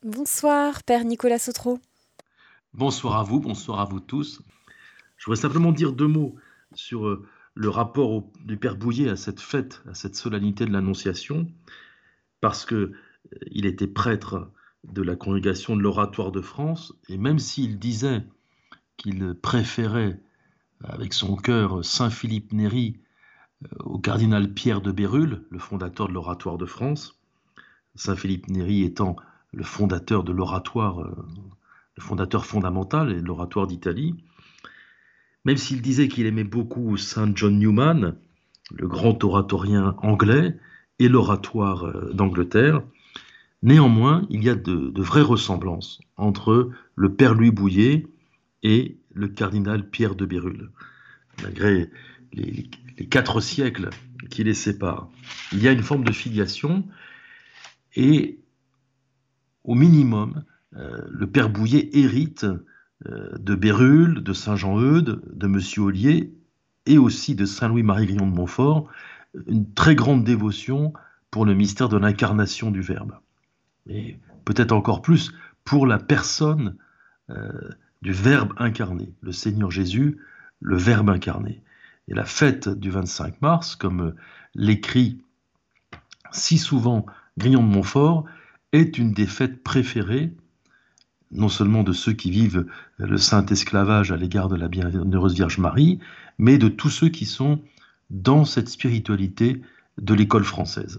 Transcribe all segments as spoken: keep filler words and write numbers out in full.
Bonsoir, Père Nicolas Sautreau. Bonsoir à vous, bonsoir à vous tous. Je voudrais simplement dire deux mots sur euh, le rapport au- du Père Bouillet à cette fête, à cette solennité de l'Annonciation, parce que euh, il était prêtre de la congrégation de l'Oratoire de France, et même s'il disait qu'il préférait avec son cœur Saint Philippe Néri euh, au cardinal Pierre de Bérulle, le fondateur de l'Oratoire de France, Saint Philippe Néri étant le fondateur de l'Oratoire, euh, le fondateur fondamental et de l'Oratoire d'Italie. Même s'il disait qu'il aimait beaucoup Saint John Newman, le grand oratorien anglais, et l'oratoire euh, d'Angleterre, néanmoins, il y a de, de vraies ressemblances entre le père Louis Bouilhet et le cardinal Pierre de Bérulle, malgré les, les quatre siècles qui les séparent. Il y a une forme de filiation et, au minimum, euh, le père Bouilhet hérite euh, de Bérulle, de Saint-Jean-Eudes, de Monsieur Ollier et aussi de Saint-Louis-Marie Grignon de Montfort, une très grande dévotion pour le mystère de l'incarnation du Verbe. Et peut-être encore plus pour la personne euh, du Verbe incarné, le Seigneur Jésus, le Verbe incarné. Et la fête du vingt-cinq mars, comme l'écrit si souvent Grignon de Montfort, est une des fêtes préférées, non seulement de ceux qui vivent le saint esclavage à l'égard de la bienheureuse Vierge Marie, mais de tous ceux qui sont dans cette spiritualité de l'école française.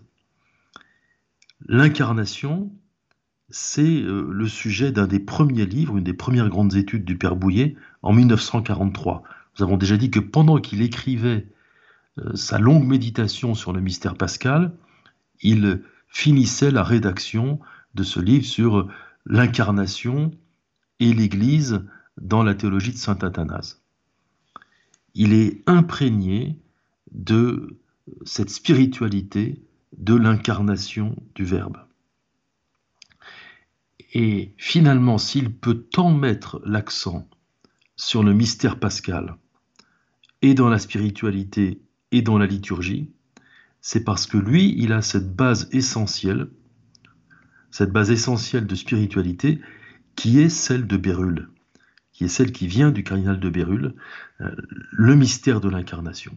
L'incarnation, c'est euh, le sujet d'un des premiers livres, une des premières grandes études du Père Bouilhet en mille neuf cent quarante-trois. Nous avons déjà dit que pendant qu'il écrivait euh, sa longue méditation sur le mystère pascal, il finissait la rédaction de ce livre sur l'incarnation et l'Église dans la théologie de saint Athanase. Il est imprégné de cette spiritualité de l'incarnation du Verbe. Et finalement, s'il peut tant mettre l'accent sur le mystère pascal, et dans la spiritualité, et dans la liturgie, c'est parce que lui, il a cette base essentielle, cette base essentielle de spiritualité, qui est celle de Bérulle, qui est celle qui vient du cardinal de Bérulle, euh, le mystère de l'incarnation.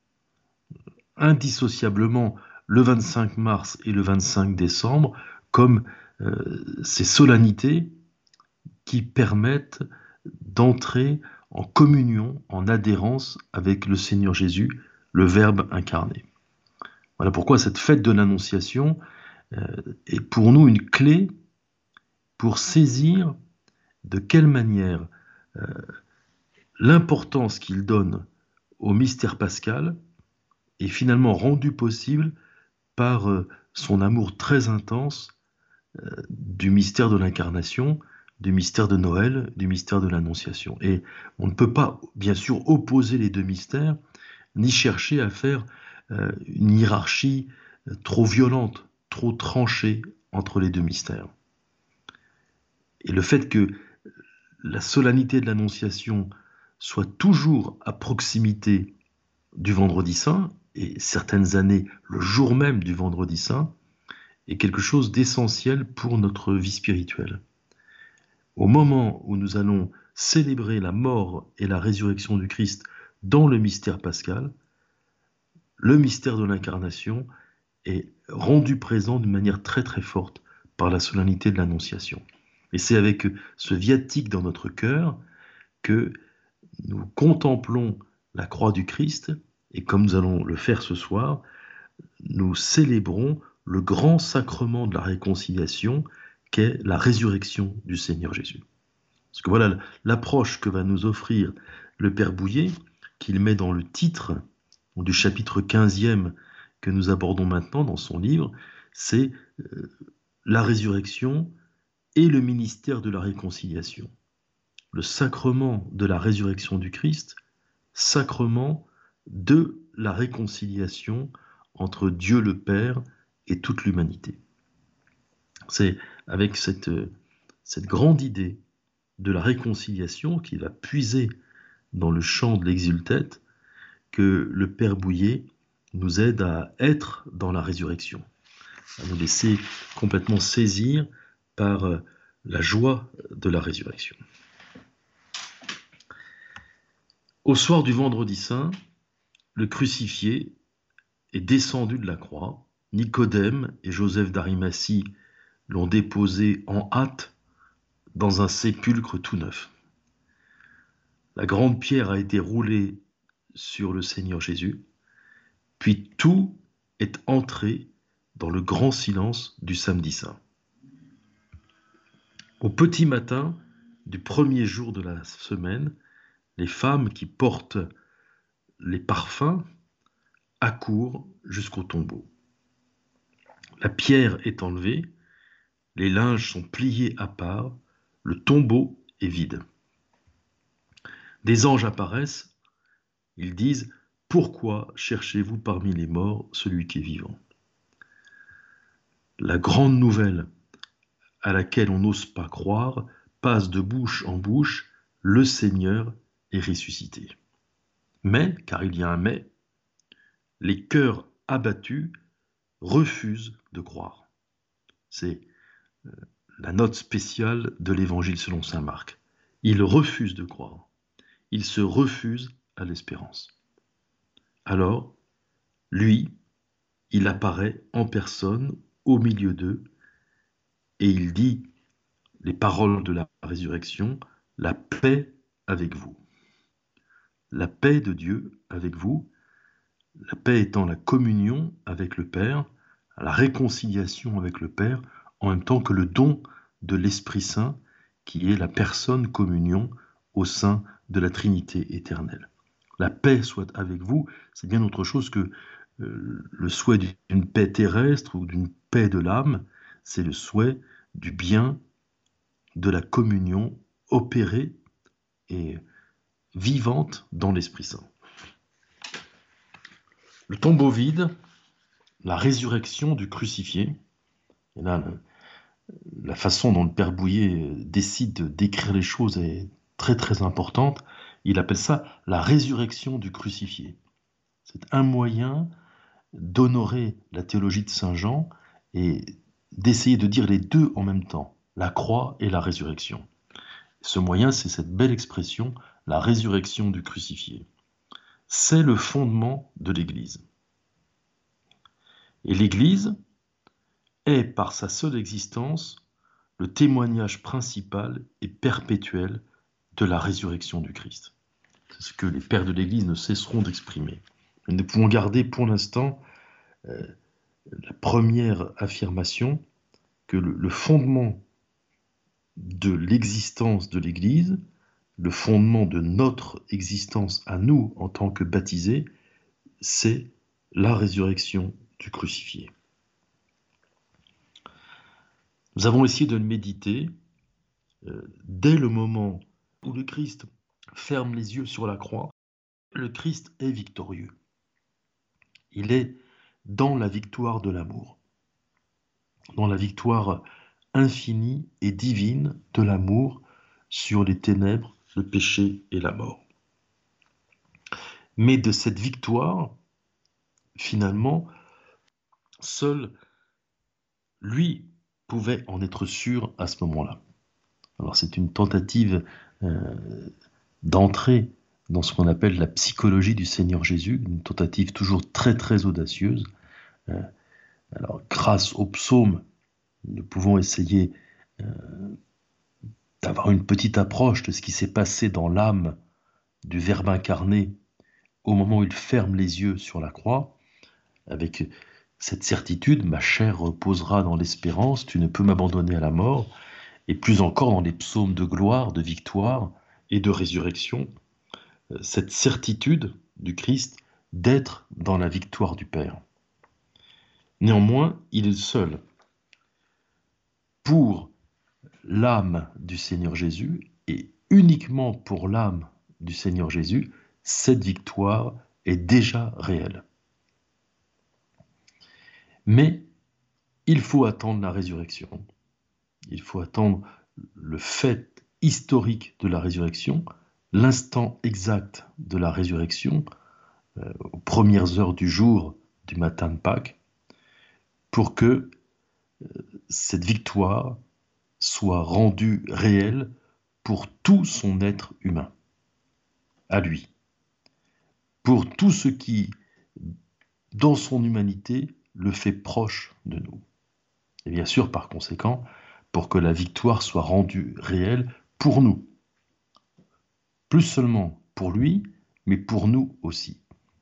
Indissociablement, le vingt-cinq mars et le vingt-cinq décembre, comme euh, ces solennités qui permettent d'entrer en communion, en adhérence avec le Seigneur Jésus, le Verbe incarné. Voilà pourquoi cette fête de l'Annonciation euh, est pour nous une clé pour saisir de quelle manière euh, l'importance qu'il donne au mystère pascal est finalement rendue possible par euh, son amour très intense euh, du mystère de l'incarnation, du mystère de Noël, du mystère de l'Annonciation. Et on ne peut pas, bien sûr, opposer les deux mystères, ni chercher à faire euh, une hiérarchie euh, trop violente, trop tranchée entre les deux mystères. Et le fait que la solennité de l'Annonciation soit toujours à proximité du Vendredi Saint, et certaines années le jour même du Vendredi Saint, est quelque chose d'essentiel pour notre vie spirituelle. Au moment où nous allons célébrer la mort et la résurrection du Christ dans le mystère pascal, le mystère de l'incarnation est rendu présent d'une manière très très forte par la solennité de l'Annonciation. Et c'est avec ce viatique dans notre cœur que nous contemplons la croix du Christ, et comme nous allons le faire ce soir, nous célébrons le grand sacrement de la réconciliation qu'est la résurrection du Seigneur Jésus. Parce que voilà l'approche que va nous offrir le Père Bouilhet, qu'il met dans le titre du chapitre quinzième que nous abordons maintenant dans son livre, c'est euh, la résurrection et le ministère de la réconciliation. Le sacrement de la résurrection du Christ, sacrement de la réconciliation entre Dieu le Père et toute l'humanité. C'est avec cette, cette grande idée de la réconciliation qui va puiser dans le chant de l'Exultète que le Père Bouilhet nous aide à être dans la résurrection, à nous laisser complètement saisir par la joie de la résurrection. Au soir du vendredi saint, le crucifié est descendu de la croix. Nicodème et Joseph d'Arimathie l'ont déposé en hâte dans un sépulcre tout neuf. La grande pierre a été roulée sur le Seigneur Jésus, puis tout est entré dans le grand silence du samedi saint. Au petit matin du premier jour de la semaine, les femmes qui portent les parfums accourent jusqu'au tombeau. La pierre est enlevée, les linges sont pliés à part, le tombeau est vide. Des anges apparaissent, ils disent « Pourquoi cherchez-vous parmi les morts celui qui est vivant ?» La grande nouvelle à laquelle on n'ose pas croire passe de bouche en bouche, le Seigneur est ressuscité. Mais, car il y a un mais, les cœurs abattus refusent de croire. C'est la note spéciale de l'Évangile selon saint Marc. Ils refusent de croire. Ils se refusent à l'espérance. Alors, lui, il apparaît en personne au milieu d'eux et il dit les paroles de la résurrection, la paix avec vous. La paix de Dieu avec vous, la paix étant la communion avec le Père, la réconciliation avec le Père, en même temps que le don de l'Esprit Saint, qui est la personne communion au sein de la Trinité éternelle. La paix soit avec vous, c'est bien autre chose que euh, le souhait d'une paix terrestre ou d'une paix de l'âme, c'est le souhait du bien, de la communion opérée et vivante dans l'Esprit Saint. Le tombeau vide, la résurrection du crucifié, et là, le, la façon dont le Père Bouillet décide d'écrire les choses est très très importante. Il appelle ça la résurrection du crucifié. C'est un moyen d'honorer la théologie de Saint Jean et d'essayer de dire les deux en même temps, la croix et la résurrection. Ce moyen, c'est cette belle expression, la résurrection du crucifié. C'est le fondement de l'Église. Et l'Église est, par sa seule existence, le témoignage principal et perpétuel de la résurrection du Christ. C'est ce que les pères de l'Église ne cesseront d'exprimer. Nous pouvons garder pour l'instant euh, la première affirmation que le, le fondement de l'existence de l'Église, le fondement de notre existence à nous en tant que baptisés, c'est la résurrection du crucifié. Nous avons essayé de le méditer euh, dès le moment où le Christ ferme les yeux sur la croix. Le Christ est victorieux. Il est dans la victoire de l'amour, dans la victoire infinie et divine de l'amour sur les ténèbres, le péché et la mort. Mais de cette victoire, finalement, seul lui pouvait en être sûr à ce moment-là. Alors c'est une tentative euh, d'entrer dans ce qu'on appelle la psychologie du Seigneur Jésus, une tentative toujours très très audacieuse. Euh, alors grâce au psaume, nous pouvons essayer euh, d'avoir une petite approche de ce qui s'est passé dans l'âme du Verbe incarné au moment où il ferme les yeux sur la croix, avec cette certitude, ma chair reposera dans l'espérance, tu ne peux m'abandonner à la mort, et plus encore dans les psaumes de gloire, de victoire et de résurrection, cette certitude du Christ d'être dans la victoire du Père. Néanmoins, il est seul. Pour l'âme du Seigneur Jésus, et uniquement pour l'âme du Seigneur Jésus, cette victoire est déjà réelle. Mais il faut attendre la résurrection. Il faut attendre le fait historique de la résurrection, l'instant exact de la résurrection, euh, aux premières heures du jour du matin de Pâques, pour que euh, cette victoire soit rendu réel pour tout son être humain, à lui, pour tout ce qui, dans son humanité, le fait proche de nous. Et bien sûr, par conséquent, pour que la victoire soit rendue réelle pour nous. Plus seulement pour lui, mais pour nous aussi.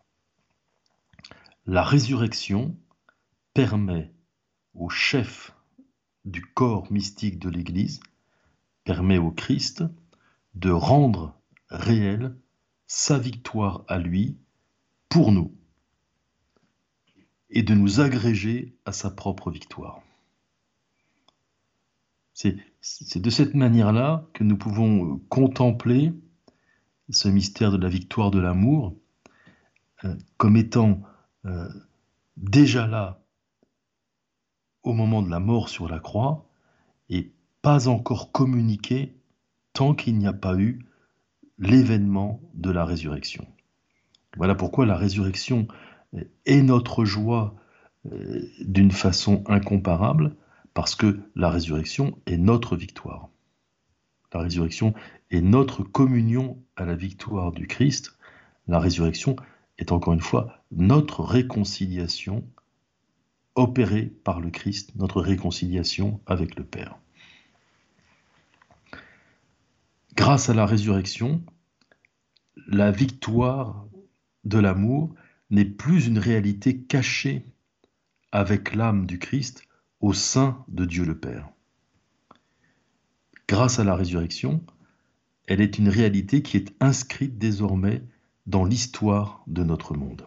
La résurrection permet au chef du corps mystique de l'Église, permet au Christ de rendre réelle sa victoire à lui pour nous et de nous agréger à sa propre victoire. C'est, c'est de cette manière-là que nous pouvons contempler ce mystère de la victoire de l'amour euh, comme étant euh, déjà là au moment de la mort sur la croix et pas encore communiqué tant qu'il n'y a pas eu l'événement de la résurrection. Voilà pourquoi la résurrection est notre joie euh, d'une façon incomparable, parce que la résurrection est notre victoire. La résurrection est notre communion à la victoire du Christ. La résurrection est encore une fois notre réconciliation opérée par le Christ, notre réconciliation avec le Père. Grâce à la résurrection, la victoire de l'amour n'est plus une réalité cachée avec l'âme du Christ au sein de Dieu le Père. Grâce à la résurrection, elle est une réalité qui est inscrite désormais dans l'histoire de notre monde.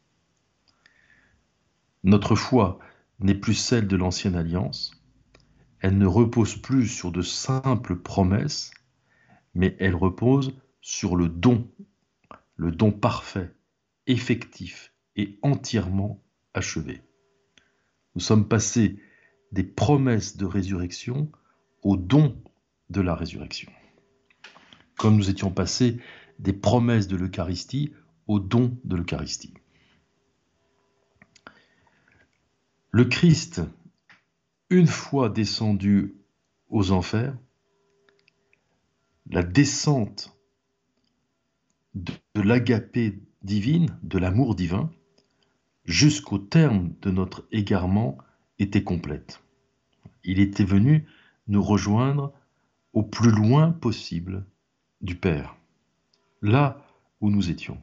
Notre foi n'est plus celle de l'ancienne alliance, elle ne repose plus sur de simples promesses, mais elle repose sur le don, le don parfait, effectif et entièrement achevé. Nous sommes passés des promesses de résurrection au don de la résurrection. Comme nous étions passés des promesses de l'Eucharistie au don de l'Eucharistie. Le Christ, une fois descendu aux enfers, la descente de, de l'agapé divine, de l'amour divin, jusqu'au terme de notre égarement était complète. Il était venu nous rejoindre au plus loin possible du Père, là où nous étions.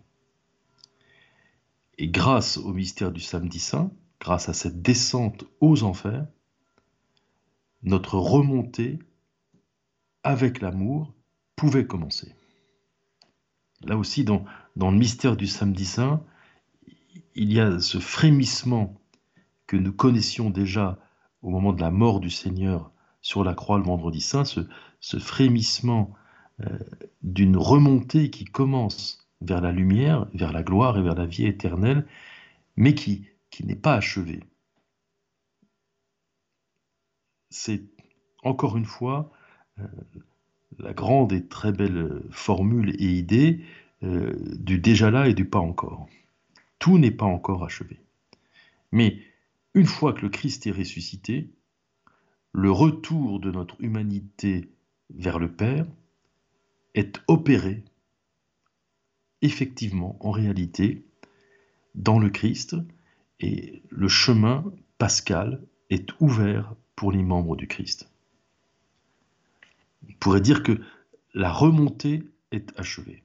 Et grâce au mystère du Samedi Saint, grâce à cette descente aux enfers, notre remontée avec l'amour pouvait commencer. Là aussi, dans, dans le mystère du Samedi Saint, il y a ce frémissement que nous connaissions déjà au moment de la mort du Seigneur sur la croix le vendredi saint, ce, ce frémissement euh, d'une remontée qui commence vers la lumière, vers la gloire et vers la vie éternelle, mais qui, qui n'est pas achevée. C'est encore une fois euh, la grande et très belle formule et idée euh, du déjà là et du pas encore. Tout n'est pas encore achevé. Mais une fois que le Christ est ressuscité, le retour de notre humanité vers le Père est opéré effectivement, en réalité, dans le Christ, et le chemin pascal est ouvert pour les membres du Christ. On pourrait dire que la remontée est achevée.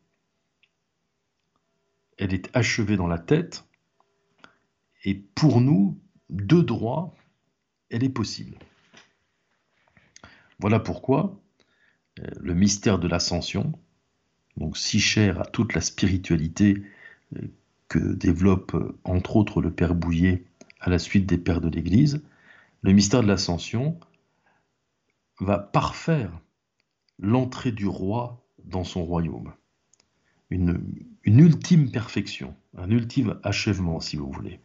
Elle est achevée dans la tête, et pour nous, de droit, elle est possible. Voilà pourquoi euh, le mystère de l'ascension, donc si cher à toute la spiritualité euh, que développe euh, entre autres le Père Bouillet à la suite des Pères de l'Église, le mystère de l'ascension va parfaire l'entrée du roi dans son royaume. Une, une ultime perfection, un ultime achèvement si vous voulez.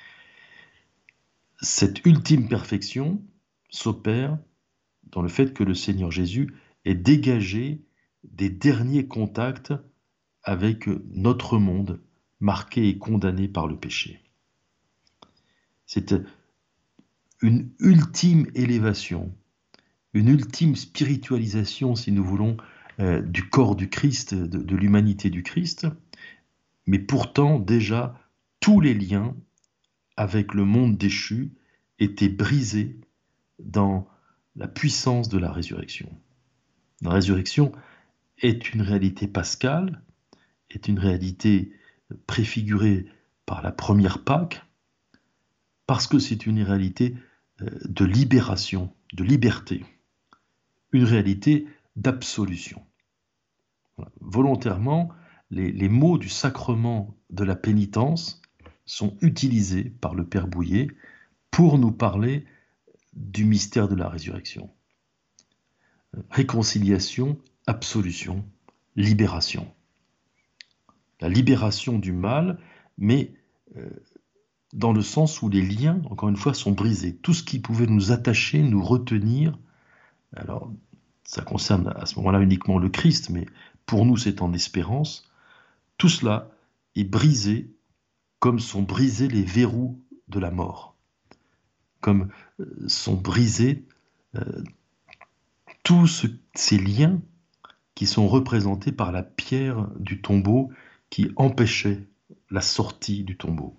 Cette ultime perfection s'opère dans le fait que le Seigneur Jésus est dégagé des derniers contacts avec notre monde marqué et condamné par le péché. C'est une ultime élévation une ultime spiritualisation, si nous voulons, euh, du corps du Christ, de, de l'humanité du Christ, mais pourtant déjà tous les liens avec le monde déchu étaient brisés dans la puissance de la résurrection. La résurrection est une réalité pascale, est une réalité préfigurée par la première Pâque, parce que c'est une réalité de libération, de liberté, une réalité d'absolution. Voilà. Volontairement, les, les mots du sacrement de la pénitence sont utilisés par le Père Bouillet pour nous parler du mystère de la résurrection. Réconciliation, absolution, libération. La libération du mal, mais euh, dans le sens où les liens, encore une fois, sont brisés. Tout ce qui pouvait nous attacher, nous retenir, alors ça concerne à ce moment-là uniquement le Christ, mais pour nous c'est en espérance, tout cela est brisé comme sont brisés les verrous de la mort, comme sont brisés euh, tous ce, ces liens qui sont représentés par la pierre du tombeau qui empêchait la sortie du tombeau.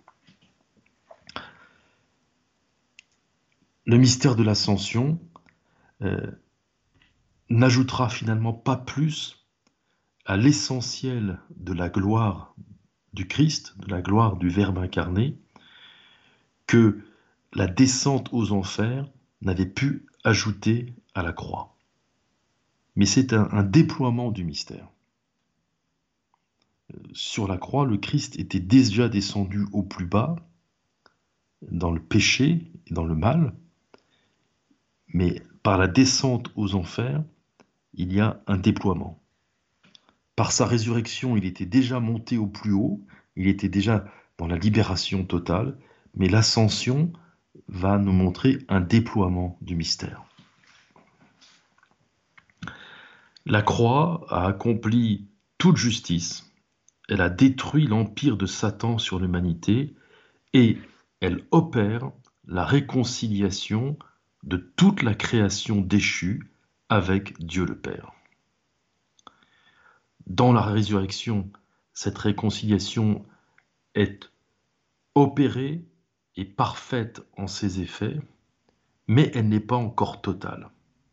Le mystère de l'ascension euh, n'ajoutera finalement pas plus à l'essentiel de la gloire du Christ, de la gloire du Verbe incarné, que la descente aux enfers n'avait pu ajouter à la croix. Mais c'est un, un déploiement du mystère. Sur la croix, le Christ était déjà descendu au plus bas, dans le péché et dans le mal, mais par la descente aux enfers, il y a un déploiement. Par sa résurrection, il était déjà monté au plus haut, il était déjà dans la libération totale, mais l'ascension va nous montrer un déploiement du mystère. La croix a accompli toute justice, elle a détruit l'empire de Satan sur l'humanité et elle opère la réconciliation de toute la création déchue avec Dieu le Père. Dans la résurrection, cette réconciliation est opérée et parfaite en ses effets, mais elle n'est pas encore totale.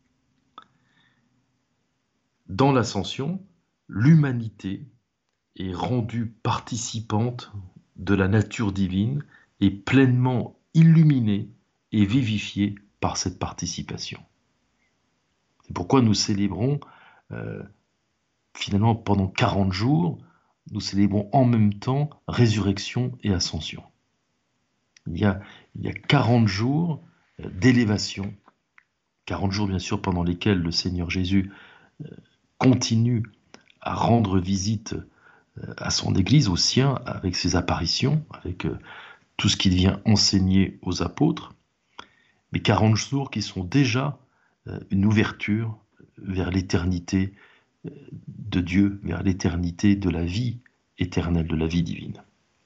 Dans l'ascension, l'humanité est rendue participante de la nature divine et pleinement illuminée et vivifiée par cette participation. C'est pourquoi nous célébrons euh, finalement pendant quarante jours, nous célébrons en même temps résurrection et ascension. Il y a, il y a quarante jours d'élévation, quarante jours bien sûr pendant lesquels le Seigneur Jésus continue à rendre visite à son Église, aux siens, avec ses apparitions, avec tout ce qui vient enseigner aux apôtres, mais quarante jours qui sont déjà une ouverture vers l'éternité de Dieu, vers l'éternité de la vie éternelle, de la vie divine.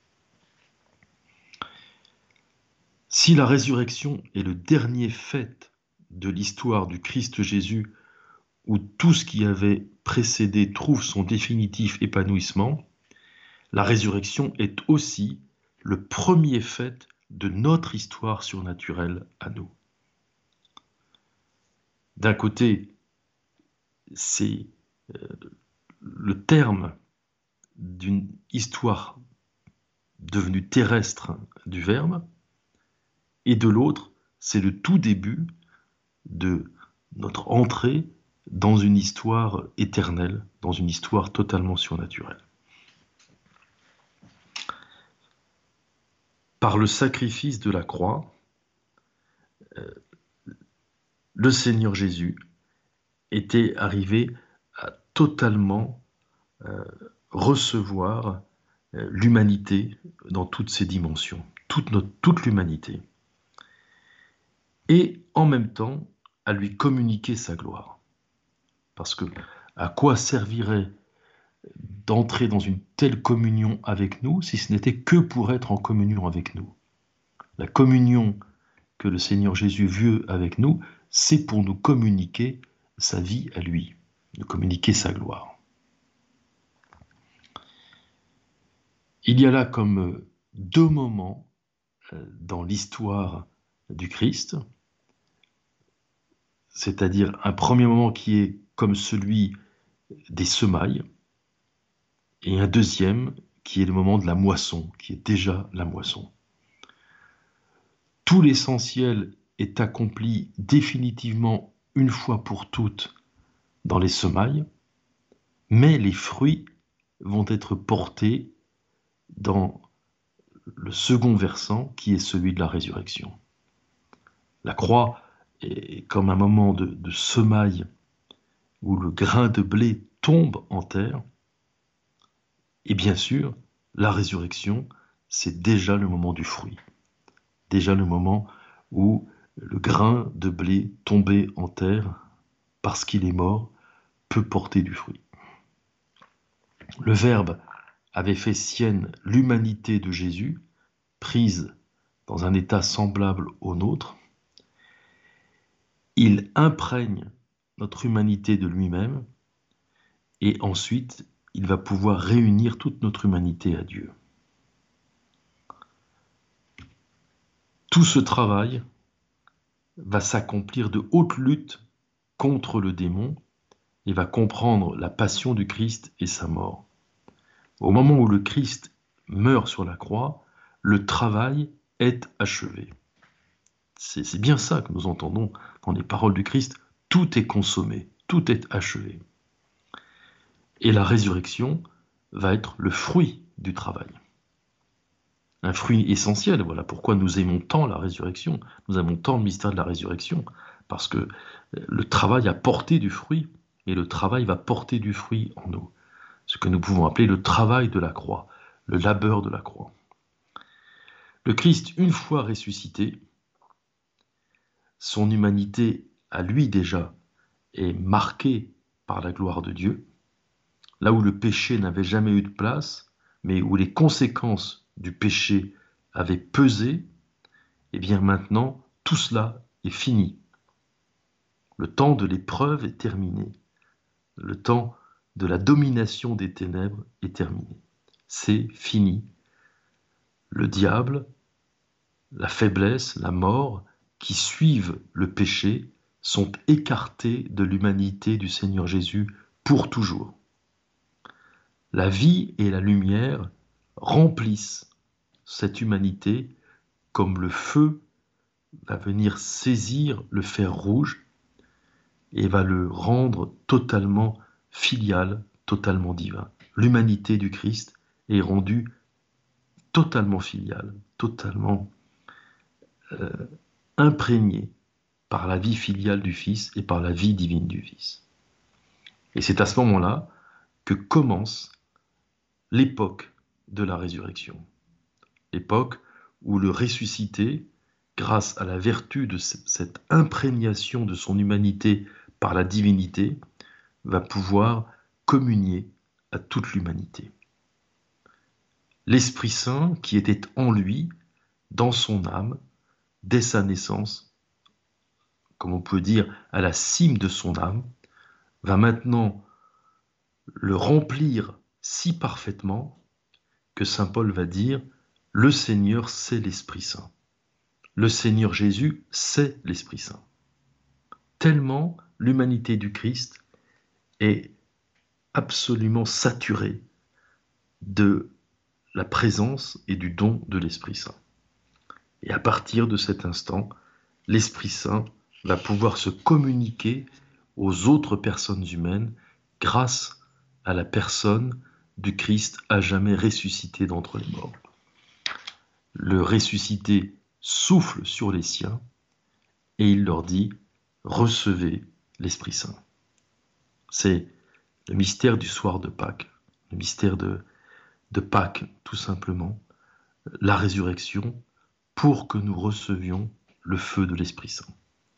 Si la résurrection est le dernier fait de l'histoire du Christ Jésus, où tout ce qui avait précédé trouve son définitif épanouissement, la résurrection est aussi le premier fait de notre histoire surnaturelle à nous. D'un côté, c'est euh, le terme d'une histoire devenue terrestre du Verbe, et de l'autre, c'est le tout début de notre entrée dans une histoire éternelle, dans une histoire totalement surnaturelle. Par le sacrifice de la croix, euh, le Seigneur Jésus était arrivé à totalement euh, recevoir euh, l'humanité dans toutes ses dimensions, toute, notre, toute l'humanité, et en même temps à lui communiquer sa gloire. Parce que à quoi servirait d'entrer dans une telle communion avec nous si ce n'était que pour être en communion avec nous? La communion que le Seigneur Jésus veut avec nous, c'est pour nous communiquer sa vie à lui, nous communiquer sa gloire. Il y a là comme deux moments dans l'histoire du Christ, c'est-à-dire un premier moment qui est comme celui des semailles, et un deuxième qui est le moment de la moisson, qui est déjà la moisson. Tout l'essentiel est accompli définitivement une fois pour toutes dans les semailles, mais les fruits vont être portés dans le second versant qui est celui de la résurrection. La croix est comme un moment de, de semaille où le grain de blé tombe en terre, et bien sûr, la résurrection, c'est déjà le moment du fruit. Déjà le moment où le grain de blé tombé en terre, parce qu'il est mort, peut porter du fruit. Le Verbe avait fait sienne l'humanité de Jésus, prise dans un état semblable au nôtre. Il imprègne notre humanité de lui-même, et ensuite, il va pouvoir réunir toute notre humanité à Dieu. Tout ce travail va s'accomplir de haute lutte contre le démon et va comprendre la passion du Christ et sa mort. Au moment où le Christ meurt sur la croix, le travail est achevé. C'est, c'est bien ça que nous entendons dans les paroles du Christ. Tout est consommé, tout est achevé. Et la résurrection va être le fruit du travail. Un fruit essentiel, voilà pourquoi nous aimons tant la résurrection, nous aimons tant le mystère de la résurrection, parce que le travail a porté du fruit, et le travail va porter du fruit en nous. Ce que nous pouvons appeler le travail de la croix, le labeur de la croix. Le Christ, une fois ressuscité, son humanité à lui déjà est marquée par la gloire de Dieu, là où le péché n'avait jamais eu de place, mais où les conséquences du péché avaient pesé, et bien maintenant, tout cela est fini. Le temps de l'épreuve est terminé. Le temps de la domination des ténèbres est terminé. C'est fini. Le diable, la faiblesse, la mort, qui suivent le péché, sont écartés de l'humanité du Seigneur Jésus pour toujours. La vie et la lumière remplissent cette humanité comme le feu va venir saisir le fer rouge et va le rendre totalement filial, totalement divin. L'humanité du Christ est rendue totalement filiale, totalement euh, imprégnée par la vie filiale du Fils et par la vie divine du Fils. Et c'est à ce moment-là que commence l'époque de la résurrection. L'époque où le ressuscité, grâce à la vertu de cette imprégnation de son humanité par la divinité, va pouvoir communier à toute l'humanité. L'Esprit Saint, qui était en lui, dans son âme, dès sa naissance, comme on peut dire à la cime de son âme, va maintenant le remplir si parfaitement que saint Paul va dire « Le Seigneur, c'est l'Esprit Saint ». Le Seigneur Jésus, c'est l'Esprit Saint. Tellement l'humanité du Christ est absolument saturée de la présence et du don de l'Esprit Saint. Et à partir de cet instant, l'Esprit Saint va pouvoir se communiquer aux autres personnes humaines grâce à la personne du Christ à jamais ressuscité d'entre les morts. Le ressuscité souffle sur les siens et il leur dit « Recevez l'Esprit Saint ». C'est le mystère du soir de Pâques, le mystère de, de Pâques tout simplement, la résurrection pour que nous recevions le feu de l'Esprit Saint.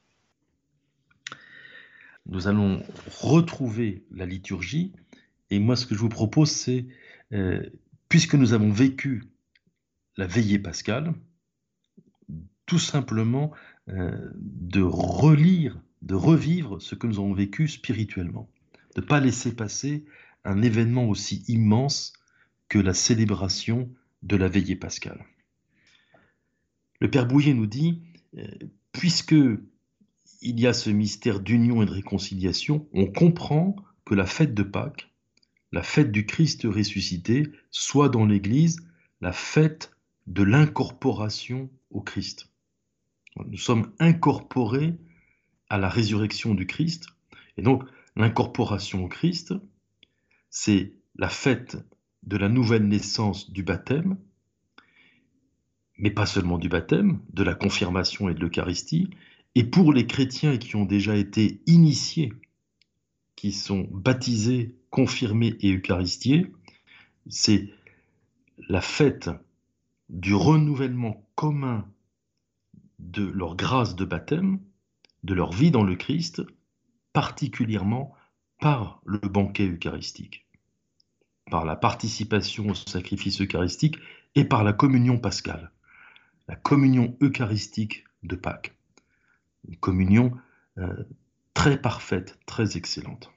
Nous allons retrouver la liturgie et moi ce que je vous propose c'est, euh, puisque nous avons vécu la veillée pascale, tout simplement euh, de relire de revivre ce que nous avons vécu spirituellement, de ne pas laisser passer un événement aussi immense que la célébration de la veillée pascale. Le Père Bouillet nous dit, euh, puisque il y a ce mystère d'union et de réconciliation, on comprend que la fête de Pâques, la fête du Christ ressuscité, soit dans l'Église la fête de l'incorporation au Christ. Nous sommes incorporés à la résurrection du Christ, et donc l'incorporation au Christ, c'est la fête de la nouvelle naissance du baptême, mais pas seulement du baptême, de la confirmation et de l'Eucharistie, et pour les chrétiens qui ont déjà été initiés, qui sont baptisés, confirmés et eucharistiés, c'est la fête du renouvellement commun de leur grâce de baptême, de leur vie dans le Christ, particulièrement par le banquet eucharistique, par la participation au sacrifice eucharistique et par la communion pascale, la communion eucharistique de Pâques. Une communion euh, très parfaite, très excellente.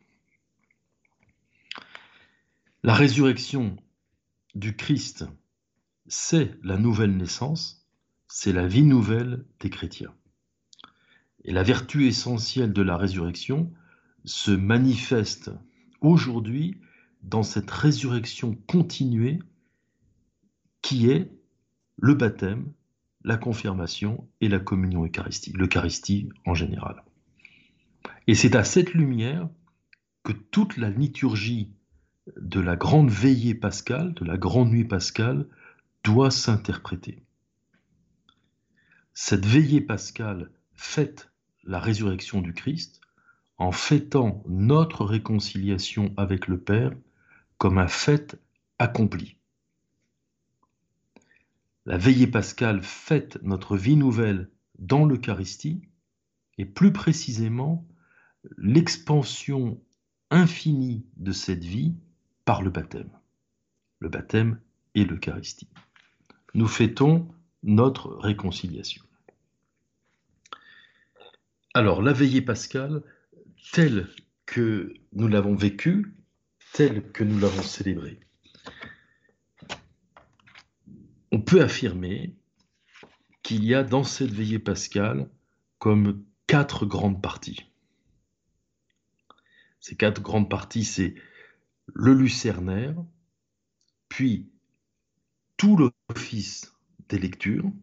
La résurrection du Christ, c'est la nouvelle naissance, c'est la vie nouvelle des chrétiens. Et la vertu essentielle de la résurrection se manifeste aujourd'hui dans cette résurrection continuée qui est le baptême, la confirmation et la communion eucharistique, l'Eucharistie en général. Et c'est à cette lumière que toute la liturgie de la grande veillée pascale, de la grande nuit pascale, doit s'interpréter. Cette veillée pascale fête la résurrection du Christ en fêtant notre réconciliation avec le Père comme un fait accompli. La veillée pascale fête notre vie nouvelle dans l'Eucharistie et plus précisément l'expansion infinie de cette vie par le baptême. Le baptême et l'Eucharistie. Nous fêtons notre réconciliation. Alors, la veillée pascale, telle que nous l'avons vécue, telle que nous l'avons célébrée, on peut affirmer qu'il y a dans cette veillée pascale comme quatre grandes parties. Ces quatre grandes parties, c'est le lucernaire, puis tout l'office des lectures,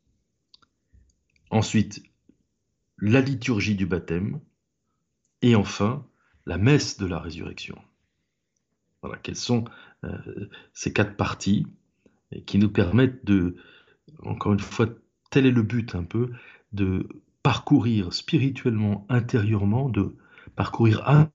ensuite la liturgie du baptême, et enfin la messe de la résurrection. Voilà, quelles sont euh, ces quatre parties qui nous permettent de, encore une fois, tel est le but un peu, de parcourir spirituellement, intérieurement, de parcourir un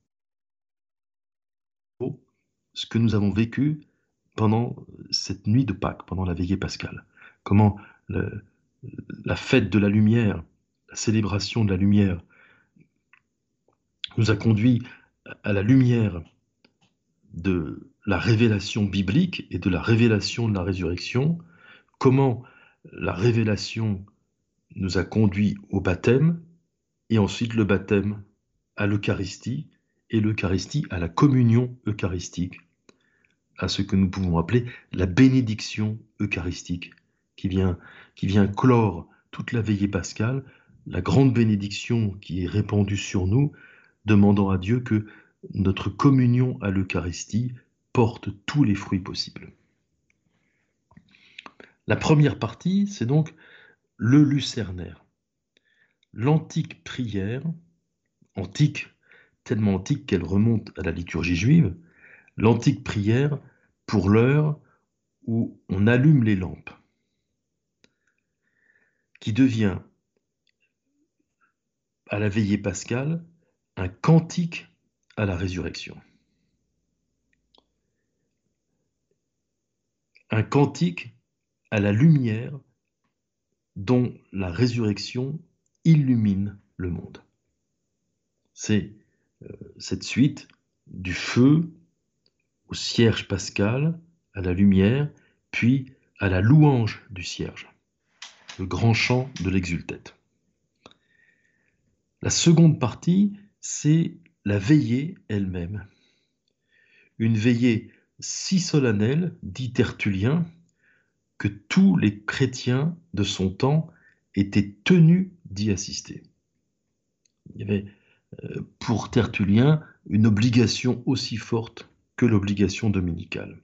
ce que nous avons vécu pendant cette nuit de Pâques, pendant la veillée pascale. Comment le, la fête de la lumière, la célébration de la lumière nous a conduit à la lumière de la révélation biblique et de la révélation de la résurrection, comment la révélation nous a conduit au baptême, et ensuite le baptême à l'Eucharistie, et l'Eucharistie à la communion eucharistique, à ce que nous pouvons appeler la bénédiction eucharistique, qui vient, qui vient clore toute la veillée pascale, la grande bénédiction qui est répandue sur nous, demandant à Dieu que notre communion à l'Eucharistie porte tous les fruits possibles. La première partie, c'est donc le lucernaire. L'antique prière, antique, tellement antique qu'elle remonte à la liturgie juive, l'antique prière pour l'heure où on allume les lampes, qui devient, à la veillée pascale, un cantique à la résurrection. Un cantique à la lumière dont la résurrection illumine le monde. C'est euh, cette suite du feu au cierge pascal, à la lumière, puis à la louange du cierge, le grand chant de l'exultète. La seconde partie, c'est la veillée elle-même. Une veillée si solennelle, dit Tertullien, que tous les chrétiens de son temps étaient tenus d'y assister. Il y avait euh, pour Tertullien une obligation aussi forte que l'obligation dominicale.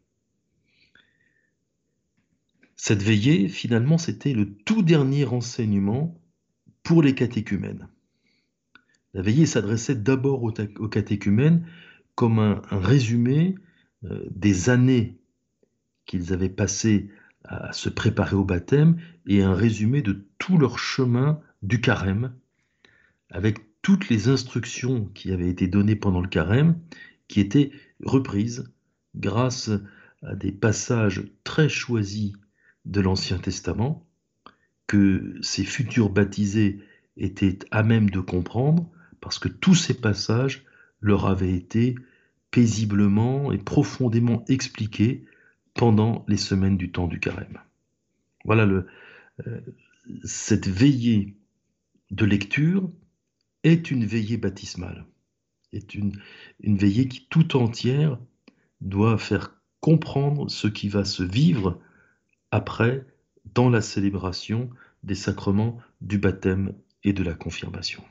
Cette veillée, finalement, c'était le tout dernier enseignement pour les catéchumènes. La veillée s'adressait d'abord aux, aux catéchumènes comme un, un résumé euh, des années qu'ils avaient passées à se préparer au baptême et un résumé de tout leur chemin du carême, avec toutes les instructions qui avaient été données pendant le carême, qui étaient reprises grâce à des passages très choisis de l'Ancien Testament, que ces futurs baptisés étaient à même de comprendre, parce que tous ces passages leur avaient été paisiblement et profondément expliqués pendant les semaines du temps du carême. Voilà, le, euh, cette veillée de lecture est une veillée baptismale, est une, une veillée qui tout entière doit faire comprendre ce qui va se vivre après dans la célébration des sacrements du baptême et de la confirmation.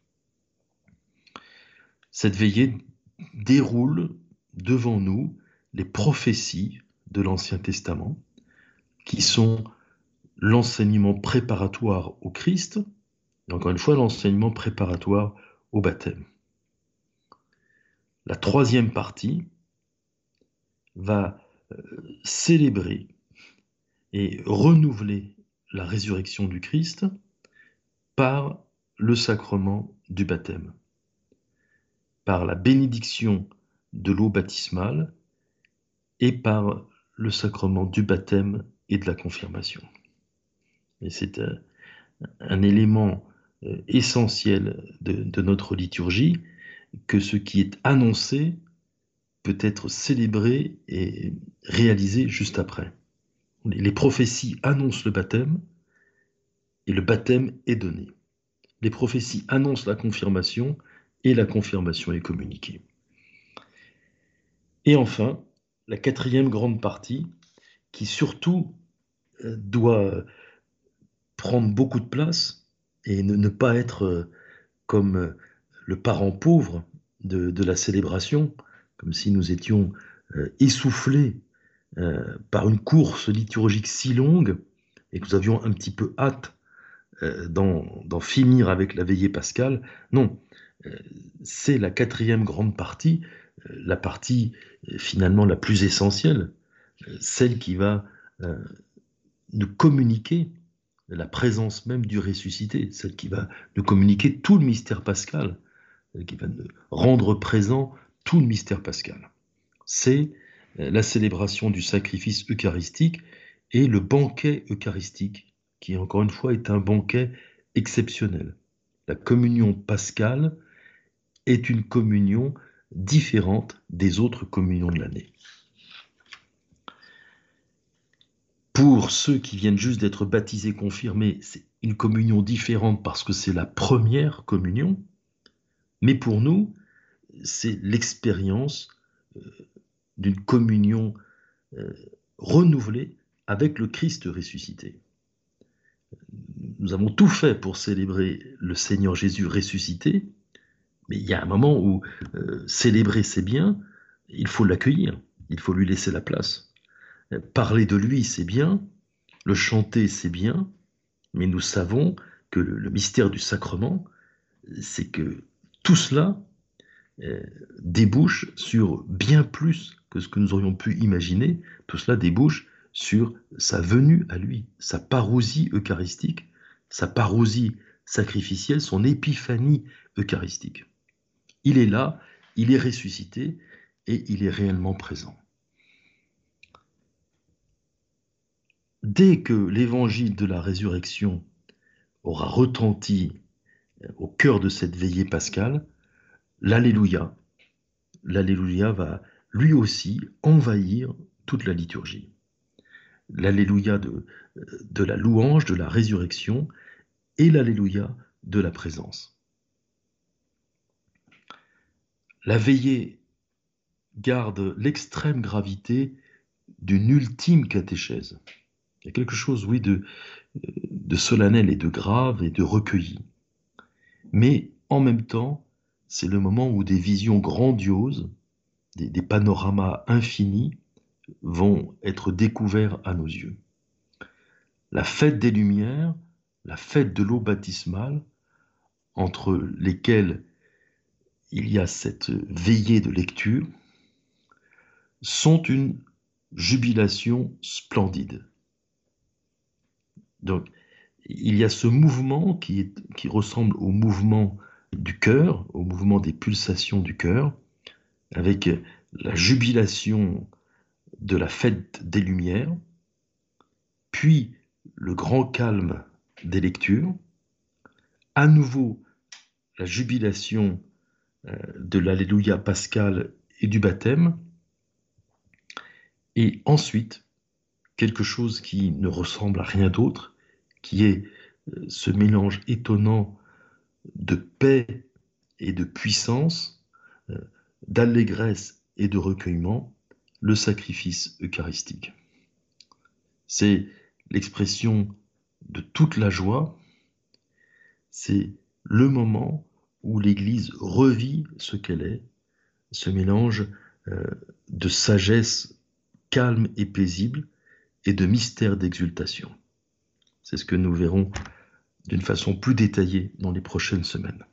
Cette veillée déroule devant nous les prophéties de l'Ancien Testament, qui sont l'enseignement préparatoire au Christ, et encore une fois l'enseignement préparatoire au baptême. La troisième partie va euh, célébrer et renouveler la résurrection du Christ par le sacrement du baptême, par la bénédiction de l'eau baptismale et par le sacrement du baptême et de la confirmation. Et c'est un, un élément euh, essentiel de, de notre liturgie, que ce qui est annoncé peut être célébré et réalisé juste après. Les prophéties annoncent le baptême et le baptême est donné. Les prophéties annoncent la confirmation et la confirmation est communiquée. Et enfin, la quatrième grande partie, qui surtout euh, doit prendre beaucoup de place et ne, ne pas être euh, comme euh, le parent pauvre de, de la célébration, comme si nous étions euh, essoufflés euh, par une course liturgique si longue et que nous avions un petit peu hâte euh, d'en, d'en finir avec la veillée pascale. Non, euh, c'est la quatrième grande partie, euh, la partie euh, finalement la plus essentielle, euh, celle qui va euh, nous communiquer la présence même du ressuscité, celle qui va nous communiquer tout le mystère pascal, celle qui va nous rendre présent tout le mystère pascal. C'est la célébration du sacrifice eucharistique et le banquet eucharistique, qui encore une fois est un banquet exceptionnel. La communion pascale est une communion différente des autres communions de l'année. Pour ceux qui viennent juste d'être baptisés, confirmés, c'est une communion différente parce que c'est la première communion, mais pour nous, c'est l'expérience euh, d'une communion euh, renouvelée avec le Christ ressuscité. Nous avons tout fait pour célébrer le Seigneur Jésus ressuscité, mais il y a un moment où euh, célébrer c'est bien, il faut l'accueillir, il faut lui laisser la place. Parler de lui c'est bien, le chanter c'est bien, mais nous savons que le, le mystère du sacrement, c'est que tout cela euh, débouche sur bien plus que ce que nous aurions pu imaginer. Tout cela débouche sur sa venue à lui, sa parousie eucharistique, sa parousie sacrificielle, son épiphanie eucharistique. Il est là, il est ressuscité et il est réellement présent. Dès que l'évangile de la résurrection aura retenti au cœur de cette veillée pascale, l'Alléluia, l'Alléluia va lui aussi envahir toute la liturgie. L'Alléluia de, de la louange, de la résurrection et l'Alléluia de la présence. La veillée garde l'extrême gravité d'une ultime catéchèse. Il y a quelque chose, oui, de, de solennel et de grave et de recueilli. Mais en même temps, c'est le moment où des visions grandioses, des, des panoramas infinis vont être découverts à nos yeux. La fête des Lumières, la fête de l'eau baptismale, entre lesquelles il y a cette veillée de lecture, sont une jubilation splendide. Donc, il y a ce mouvement qui, est, qui ressemble au mouvement du cœur, au mouvement des pulsations du cœur, avec la jubilation de la fête des Lumières, puis le grand calme des lectures, à nouveau la jubilation euh, de l'Alléluia pascal et du baptême, et ensuite quelque chose qui ne ressemble à rien d'autre, qui est euh, ce mélange étonnant de paix et de puissance, euh, d'allégresse et de recueillement, le sacrifice eucharistique. C'est l'expression de toute la joie, c'est le moment où l'Église revit ce qu'elle est, ce mélange euh, de sagesse calme et paisible et de mystère d'exultation. C'est ce que nous verrons d'une façon plus détaillée dans les prochaines semaines.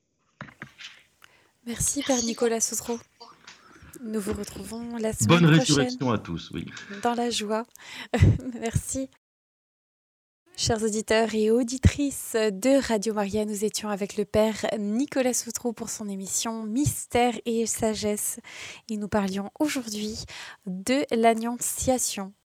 Merci Père Nicolas Sautreau. Nous vous retrouvons la semaine Bonne prochaine. résurrection à tous, oui. Dans la joie. Merci. Chers auditeurs et auditrices de Radio Maria, nous étions avec le Père Nicolas Sautreau pour son émission Mystère et Sagesse. Et nous parlions aujourd'hui de l'Annonciation.